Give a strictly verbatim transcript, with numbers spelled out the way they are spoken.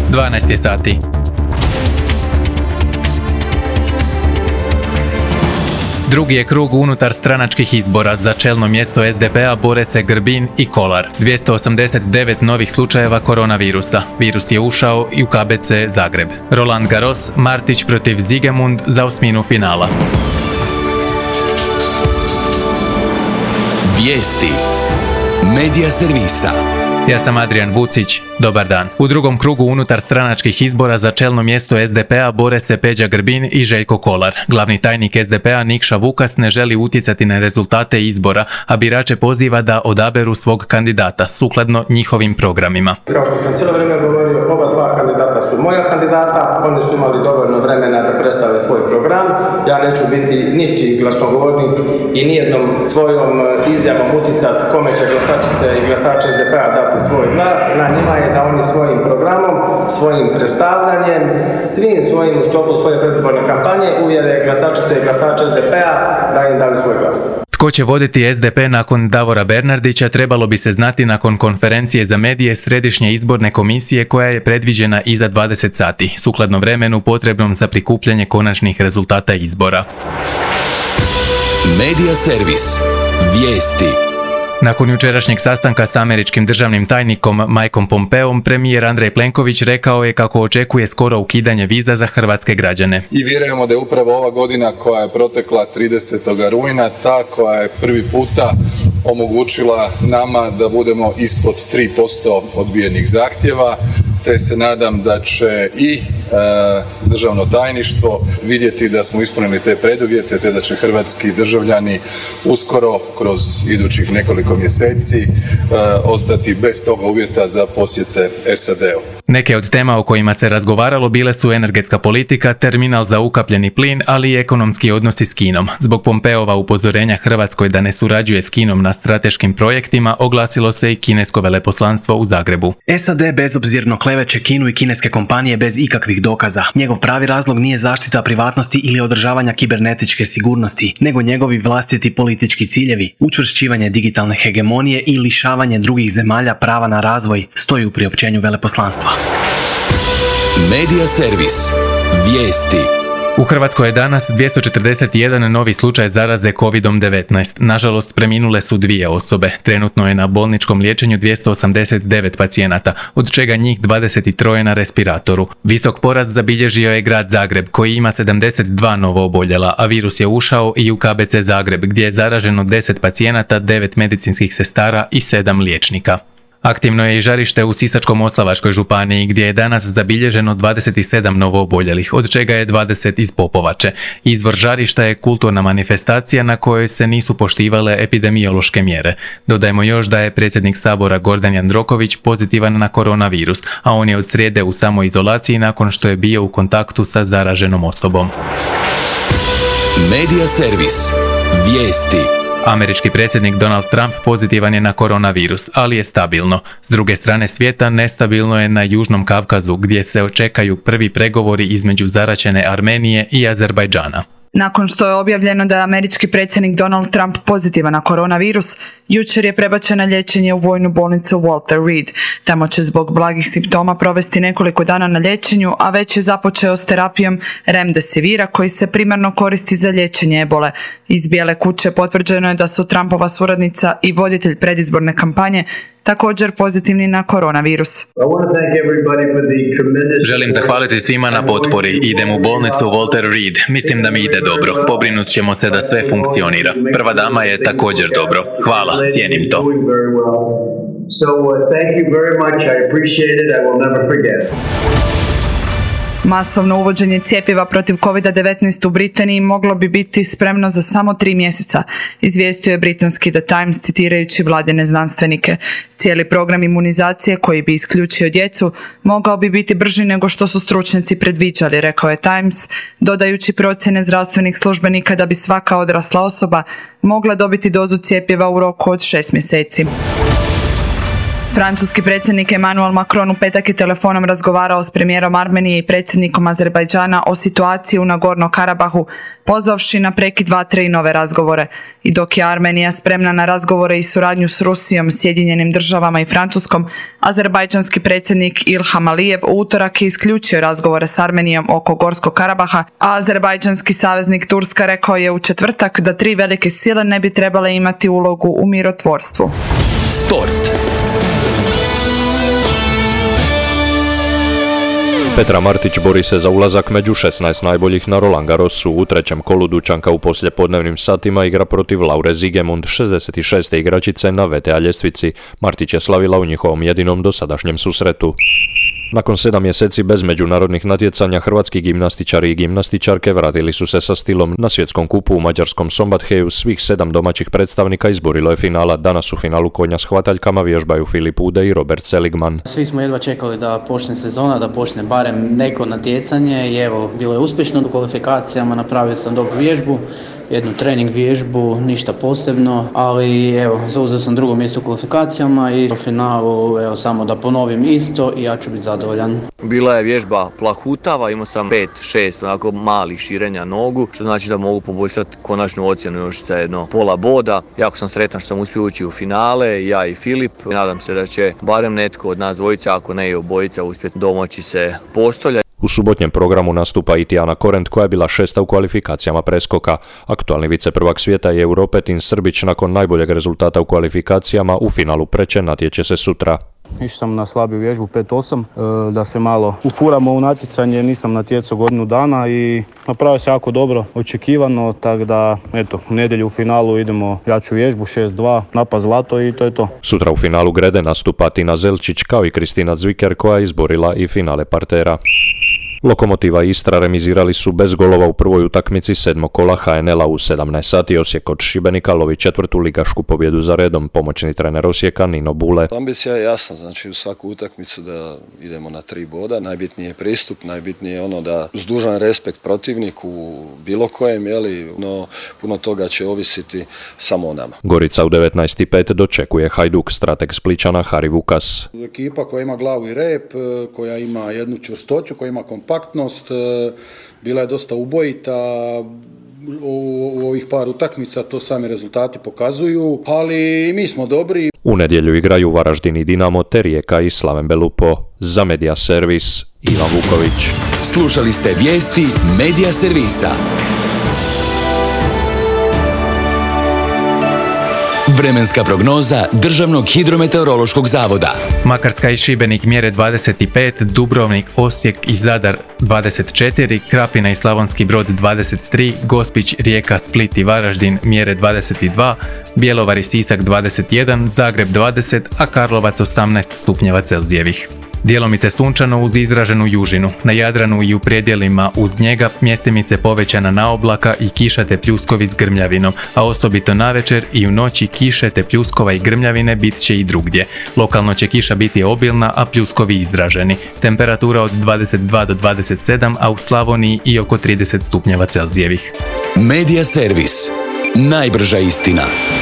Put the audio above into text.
dvanaest je sati. Drugi je krug unutar stranačkih izbora. Za čelno mjesto es de pe-a bore se Grbin i Kolar. dvjesto osamdeset devet novih slučajeva koronavirusa. Virus je ušao i u ka be ce Zagreb. Roland Garros, Martić protiv Zigemund za osminu finala. Vijesti Medija servisa. Ja sam Adrian Vucić. Dobar dan. U drugom krugu unutar stranačkih izbora za čelno mjesto es de pe-a bore se Peđa Grbin i Željko Kolar. Glavni tajnik es de pe-a Nikša Vukas ne želi utjecati na rezultate izbora, a birače poziva da odaberu svog kandidata sukladno njihovim programima. Kao što sam cijelo vrijeme govorio, oba dva kandidata su moja kandidata, oni su imali dovoljno vremena da predstave svoj program. Ja neću biti ničiji glasnogovornik i nijednom svojom izjavom utjecati kome će glasačice i glasači es de pe-a dati svoj glas. Na njima je da oni svojim programom, svojim predstavljanjem, svim svojim u sklopu svoje predizborne kampanje uvjere glasačice i glasače es de pe-a da im dali svoj glas. Tko će voditi es de pe nakon Davora Bernardića trebalo bi se znati nakon konferencije za medije Središnje izborne komisije koja je predviđena iza dvadeset sati, sukladno vremenu potrebnom za prikupljanje konačnih rezultata izbora. Medija servis. Vijesti. Nakon jučerašnjeg sastanka s američkim državnim tajnikom Mikeom Pompeom, premijer Andrej Plenković rekao je kako očekuje skoro ukidanje viza za hrvatske građane. I vjerujemo da je upravo ova godina koja je protekla tridesetog rujna ta koja je prvi puta omogućila nama da budemo ispod tri posto odbijenih zahtjeva, te se nadam da će i e, državno tajništvo vidjeti da smo ispunili te preduvjete, te da će hrvatski državljani uskoro kroz idućih nekoliko mjeseci e, ostati bez toga uvjeta za posjete es a de-u. Neke od tema o kojima se razgovaralo bile su energetska politika, terminal za ukapljeni plin, ali i ekonomski odnosi s Kinom. Zbog Pompeova upozorenja Hrvatskoj da ne surađuje s Kinom na strateškim projektima, oglasilo se i kinesko veleposlanstvo u Zagrebu. es a de bezobzirno kleveće Kinu i kineske kompanije bez ikakvih dokaza. Njegov pravi razlog nije zaštita privatnosti ili održavanja kibernetičke sigurnosti, nego njegovi vlastiti politički ciljevi, učvršćivanje digitalne hegemonije i lišavanje drugih zemalja prava na razvoj, stoji u priopćenju veleposlanstva. Medija servis. Vijesti. U Hrvatskoj je danas dvjesto četrdeset jedan novi slučaj zaraze kovidom devetnaest. Nažalost, preminule su dvije osobe. Trenutno je na bolničkom liječenju dvjesto osamdeset devet pacijenata, od čega njih dvadeset tri na respiratoru. Visok porast zabilježio je grad Zagreb, koji ima sedamdeset dva novo oboljela, a virus je ušao i u ka be ce Zagreb, gdje je zaraženo deset pacijenata, devet medicinskih sestara i sedam liječnika. Aktivno je i žarište u Sisačko-moslavačkoj županiji gdje je danas zabilježeno dvadeset sedam novooboljelih, od čega je dvadeset iz Popovače. Izvor žarišta je kulturna manifestacija na kojoj se nisu poštivale epidemiološke mjere. Dodajmo još da je predsjednik Sabora Gordan Jandroković pozitivan na koronavirus, a on je od srijede u samoizolaciji nakon što je bio u kontaktu sa zaraženom osobom. Medija servis. Vijesti. Američki predsjednik Donald Trump pozitivan je na koronavirus, ali je stabilno. S druge strane svijeta nestabilno je na Južnom Kavkazu, gdje se očekaju prvi pregovori između zaraćene Armenije i Azerbajdžana. Nakon što je objavljeno da je američki predsjednik Donald Trump pozitivan na koronavirus, jučer je prebačen na liječenje u vojnu bolnicu Walter Reed. Tamo će zbog blagih simptoma provesti nekoliko dana na liječenju, a već je započeo s terapijom Remdesivira koji se primarno koristi za liječenje ebole. Iz Bijele kuće potvrđeno je da su Trumpova suradnica i voditelj predizborne kampanje također pozitivni na koronavirus. Želim zahvaliti svima na potpori. Idem u bolnicu Walter Reed. Mislim da mi ide dobro. Pobrinut ćemo se da sve funkcionira. Prva dama je također dobro. Hvala, cijenim to. Masovno uvođenje cjepiva protiv kovid devetnaest u Britaniji moglo bi biti spremno za samo tri mjeseca, izvijestio je britanski The Times citirajući vladine znanstvenike. Cijeli program imunizacije koji bi isključio djecu mogao bi biti brži nego što su stručnjaci predviđali, rekao je Times, dodajući procjene zdravstvenih službenika da bi svaka odrasla osoba mogla dobiti dozu cjepiva u roku od šest mjeseci. Francuski predsjednik Emmanuel Macron u petak je telefonom razgovarao s premijerom Armenije i predsjednikom Azerbajdžana o situaciji u Nagorno-Karabahu, pozvavši na prekid vatre i nove razgovore. I dok je Armenija spremna na razgovore i suradnju s Rusijom, Sjedinjenim državama i Francuskom, azerbajdžanski predsjednik Ilham Alijev u utorak je isključio razgovore s Armenijom oko Gorskog Karabaha, a azerbajdžanski saveznik Turska rekao je u četvrtak da tri velike sile ne bi trebale imati ulogu u mirotvorstvu. Sport. Petra Martić bori se za ulazak među šesnaest najboljih na Roland Garrosu. U trećem kolu Dučanka u poslijepodnevnim satima igra protiv Laure Zigemund, šezdeset šeste igračice na V T A ljestvici. Martić je slavila u njihovom jedinom dosadašnjem susretu. Nakon sedam mjeseci bez međunarodnih natjecanja, hrvatski gimnastičari i gimnastičarke vratili su se sa stilom. Na svjetskom kupu u mađarskom Sombatheju svih sedam domaćih predstavnika izborilo je finala. Danas u finalu konja s hvataljkama vježbaju Filip Ude i Robert Seligman. Svi smo jedva čekali da počne sezona, da počne barem neko natjecanje i evo, bilo je uspješno u kvalifikacijama, napravio sam dobru vježbu, jednu trening vježbu, ništa posebno, ali evo, zauzeo sam drugo mjesto u kvalifikacijama i u finalu, evo, samo da ponovim isto i ja ću biti zadovoljan. Bila je vježba plahutava, imao sam pet šest onako malih širenja nogu, što znači da mogu poboljšati konačnu ocjenu još za jedno pola boda. Jako sam sretan što sam uspio ući u finale, ja i Filip. Nadam se da će barem netko od nas dvojica, ako ne i obojica, uspjeti domoći se postolja. U subotnjem programu nastupa i Tijana Korent koja je bila šesta u kvalifikacijama preskoka. Aktualni viceprvak svijeta i Europe Tin Srbić nakon najboljeg rezultata u kvalifikacijama u finalu preče natječe se sutra. Išao sam na slabiju vježbu pet osam, da se malo ufuramo u natjecanje, nisam natjecao godinu dana i napravio se jako dobro, očekivano, tako da eto, u nedjelju u finalu idemo jaču vježbu, šest dva, napad zlato i to je to. Sutra u finalu grede nastupa Tina Zelčić kao i Kristina Zviker koja je izborila i finale partera. Lokomotiva i Istra remizirali su bez golova u prvoj utakmici sedmog kola H N L-a u sedamnaest sati. Osijek od Šibenika lovi četvrtu ligašku pobjedu za redom. Pomoćni trener Osijeka Nino Bule. Ambicija je jasna, znači u svaku utakmicu da idemo na tri boda. Najbitnije je pristup, najbitnije je ono da uz dužan respekt protivniku bilo kojem, jeli, no puno toga će ovisiti samo o nama. Gorica u devetnaest i pet dočekuje Hajduk, strateg Spličana Hari Vukas. Ekipa koja ima glavu i rep, koja ima jednu čvrstoću, koja ima kompaktnost, bila je dosta ubojita u ovih par utakmica, to sami rezultati pokazuju, ali mi smo dobri. U nedjelju igraju Varaždin i Dinamo te Rijeka i Slaven Belupo. Za Media Servis Ivan Vuković. Slušali ste vijesti Media Servisa. Vremenska prognoza Državnog hidrometeorološkog zavoda. Makarska i Šibenik mjere dvadeset pet, Dubrovnik, Osijek i Zadar dvadeset četiri, Krapina i Slavonski Brod dvadeset tri, Gospić, Rijeka, Split i Varaždin mjere dvadeset dva, Bjelovar i Sisak dvadeset jedan, Zagreb dvadeset, a Karlovac osamnaest stupnjeva Celzijevih. Djelomice sunčano uz izraženu južinu. Na Jadranu i u predjelima uz njega mjestimice povećana na oblaka i kiša te pljuskovi s grmljavinom, a osobito navečer i u noći kiše te pljuskova i grmljavine bit će i drugdje. Lokalno će kiša biti obilna, a pljuskovi izraženi. Temperatura od dvadeset dva do dvadeset sedam, a u Slavoniji i oko trideset stupnjeva Celzijevih. Media Servis. Najbrža istina.